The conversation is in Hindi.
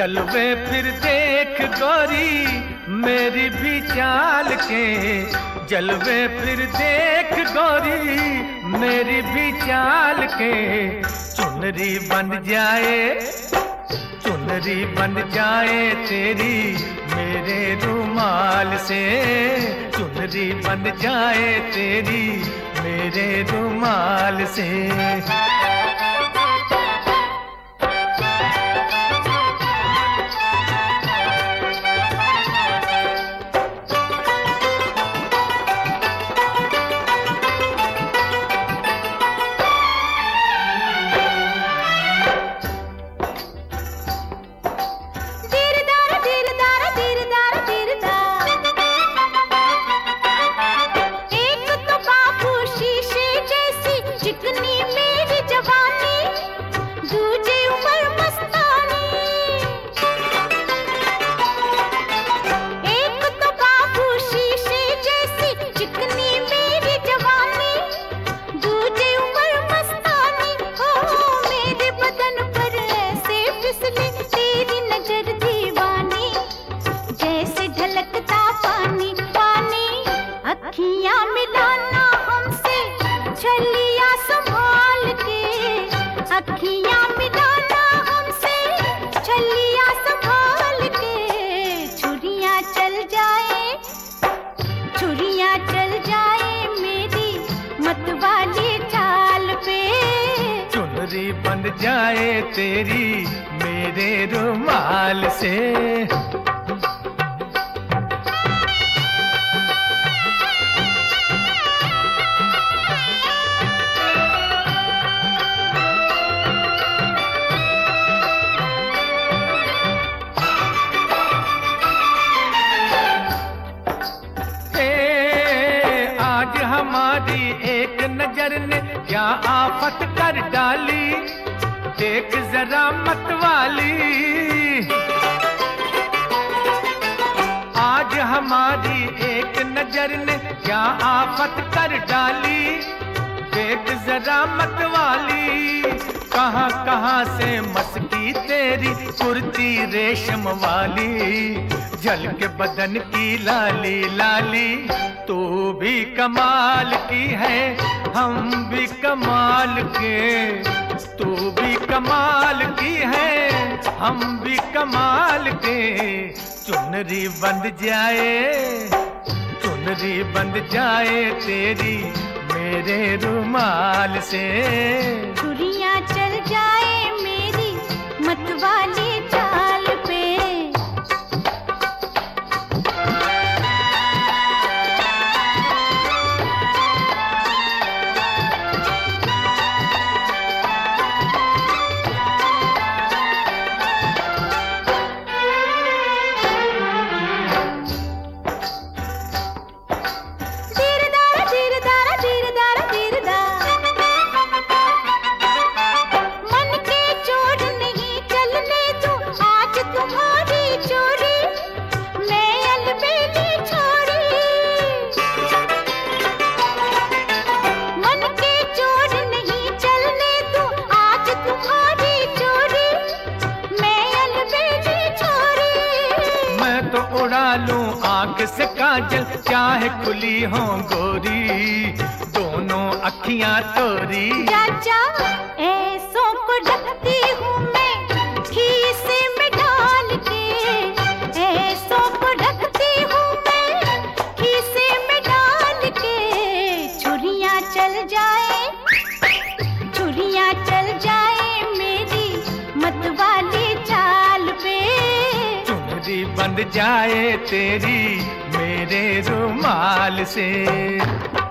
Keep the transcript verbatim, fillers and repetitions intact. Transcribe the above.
जलवे फिर देख गोरी मेरी भी चाल के, जलवे फिर देख गोरी मेरी भी चाल के। चुनरी बन जाए, चुनरी बन जाए तेरी मेरे रुमाल से, चुनरी बन जाए तेरी मेरे रुमाल से। अखियां मिलाना हमसे छलिया संभाल के, अखियां मिलाना हमसे छलिया संभाल के। छुरियां चल जाए, छुरियां चल जाए मेरी मतवाली चाल पे, चुनरी बन जाए तेरी मेरे रुमाल से। हमारी एक नजर ने क्या आफत कर डाली, देख जरा मतवाली। आज हमारी एक नजर ने क्या आफत कर डाली, देख जरा मतवाली। कहां कहां से मस्की तेरी कुर्ती रेशम वाली, झल के बदन की लाली लाली। तू भी कमाल की है हम भी कमाल के, तू भी कमाल की है हम भी कमाल के। चुनरी बंध जाए, चुनरी बंध जाए तेरी मेरे रुमाल से, छुरियां चल जाए मेरी मतवाली चाल पे। उड़ा लूं आंख से काजल चाहे खुली हो गोरी, दोनों अखियां तोरी। चाचा ऐसों को रखती हूँ मैं खीसे में डाल के, ऐसों को रखती हूँ मैं खीसे में डाल के। छुरियां चल जाए, छुरियां चल जाए मेरी मतवाली चाल पे, चुनरी बंध जाए तेरी मेरे रुमाल से।